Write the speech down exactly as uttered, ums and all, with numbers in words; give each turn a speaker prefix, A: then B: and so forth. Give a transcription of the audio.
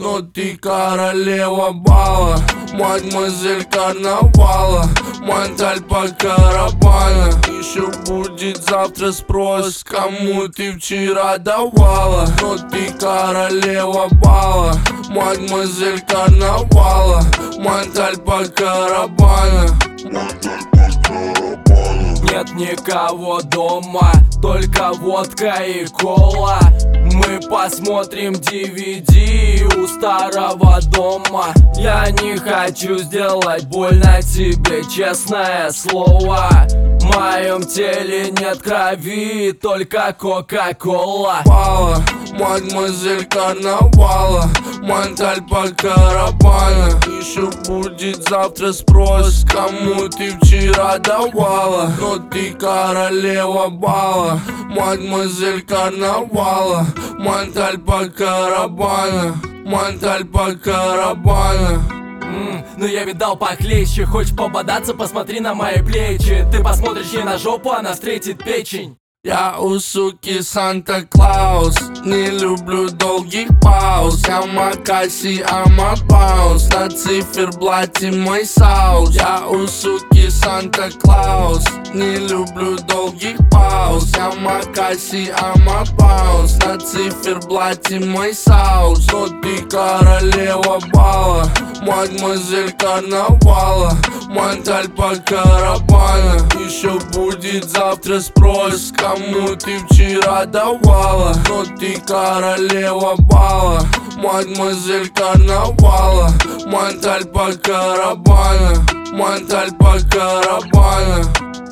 A: но ты королева бала, мадемуазель карнавала, Монталь по Карабана. Еще будет завтра спрос, кому ты вчера давала, но ты королева бала, мадемуазель карнавала, Монталь по Карабана.
B: Нет никого дома, только водка и кола. Мы посмотрим ди ви ди у старого дома. Я не хочу сделать больно тебе, честное слово. В моем теле нет крови, только кока-кола.
A: Бала, мадемуазель карнавала, Монталь по Карабана. Еще будет завтра спрос, кому ты вчера давала, но ты королева бала, мадемуазель карнавала, Монталь по Карабана, Монталь по Карабана.
B: Mm, ну я видал похлеще, хочешь пободаться, посмотри на мои плечи. Ты посмотришь ей на жопу, она встретит печень.
A: Я у суки Санта-Клаус, не люблю долгих пауз. Я Макаси, ама баунс, на циферблате мой саус. Я у суки Санта-Клаус, не люблю долгих пауз. Я Макаси, ама баунс, на циферблате мой саус. Но ты королева бала, мадемуазель карнавала, Монталь по Карабана. Еще будет завтра спрос, кому ты вчера давала, но ты королева бала, мадемуазель карнавала, Монталь по Карабана, Монталь по Карабана.